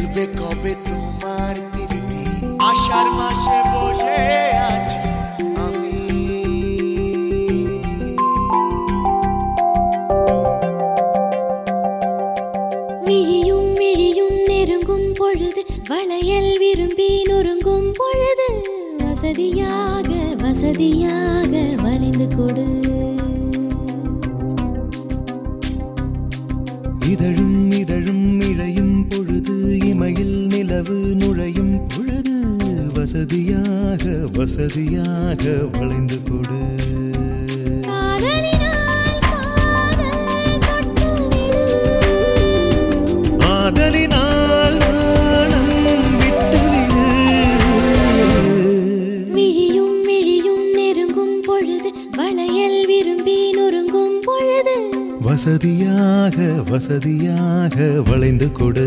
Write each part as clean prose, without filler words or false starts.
মিলবে কবে তোমার প্রীতি আষাঢ় মাসে বসে আছি আমি மிழியும் மிழியும் நெருங்கும் பொழுது வளையல் விரும்பி நொறுங்கும் பொழுது வசதியாக வசதியாக வளைந்து கொடு இதழும் இதழும் இழையும் பொழுது இமையில் நிலவு நுழையும் பொழுது வசதியாக வசதியாக வளைந்து கொடு ஆதலினால் நாணம் விட்டுவிடு மிழியும் மிழியும் நெருங்கும் பொழுது வளையல் விரும்பி நொறுங்கும் பொழுது வசதியாக வசதியாக வளைந்து கொடு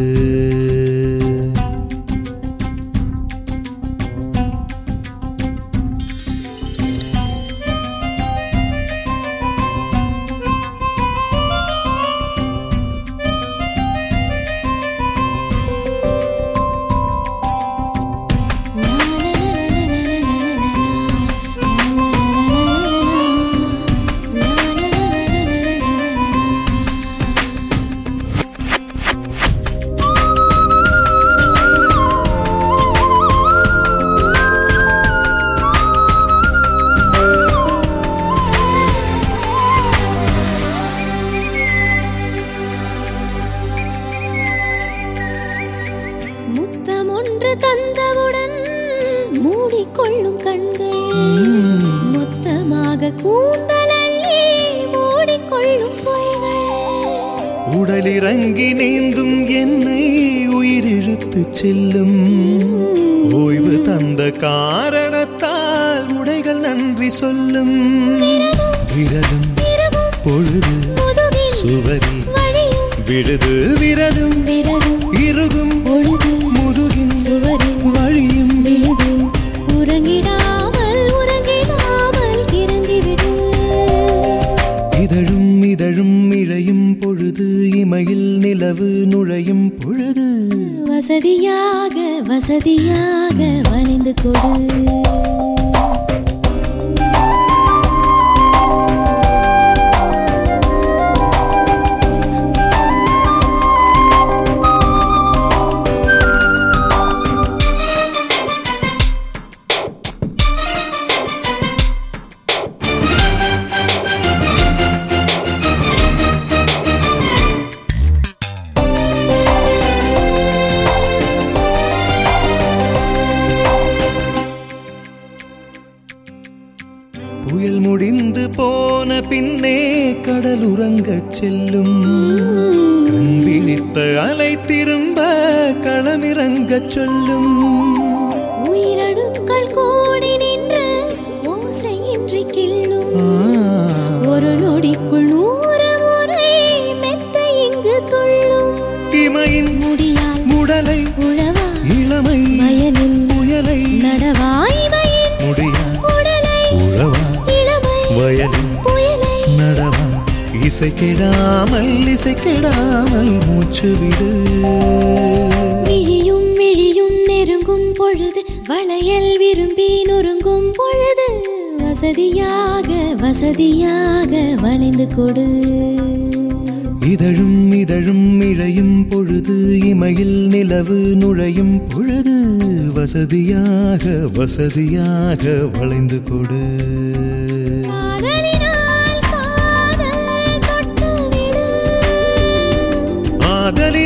முத்தம் ஒன்று தந்தவுடன் மூடிக்கொள்ளும் கண்கள் மொத்தமாக கூந்தலள்ளி மூடிக்கொள்ளும் பொய்கள் உடலிறங்கி நீந்தும் என்னை உயிரிழுத்து செல்லும் ஓய்வு தந்த காரணத்தால் உடைகள் நன்றி சொல்லும் விரலும் பொழுது சுவரில் விழுது விரலும் இருகும் பொழுது முதுகின் சுவரில் வழியும் விழுது உறங்கிடாமல் உறங்கிடாமல் கிறங்கிவிடு இதழும் இதழும் இழையும் பொழுது இமையில் நிலவு நுழையும் பொழுது வசதியாக வசதியாக வளைந்து கொடு புயல் முடிந்து போன பின்னே கடல் உறங்கச் செல்லும் கண் விழித்த அலை திரும்ப களமிறங்கச் சொல்லும் உயிரணுக்கள் கூடி நின்று ஓசையின்றி கிள்ளும் ஒரு நொடிக்குள் 100 முறை மெத்த இங்கு துள்ளும் இமையின் முடியால் முடலை உழவா இளமை வயலில் புயலை நடவா இமையின் முடியால் உடலை உழவா இளமை வயலில் புயலை நடவா இசை கெடாமல் மூச்சு விடு மிழியும் மிழியும் நெருங்கும் பொழுது வளையல் விரும்பி நொறுங்கும் பொழுது வசதியாக வசதியாக வளைந்து கொடு இதழும் இதழும் இழையும் பொழுது இமையில் நிலவு நுழையும் பொழுது வசதியாக வசதியாக வளைந்து கொடு காதலினால் காதல் தொட்டுவிடு ஆதலினால்